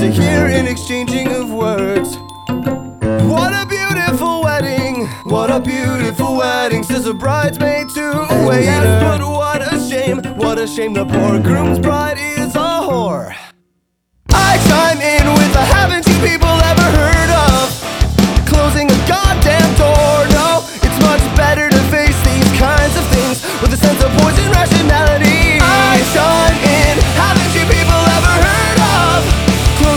to hear an exchanging of words. What a beautiful wedding, what a beautiful wedding, says a bridesmaid to a waiter. Yes, but what a shame the poor groom's bride is a whore. I chime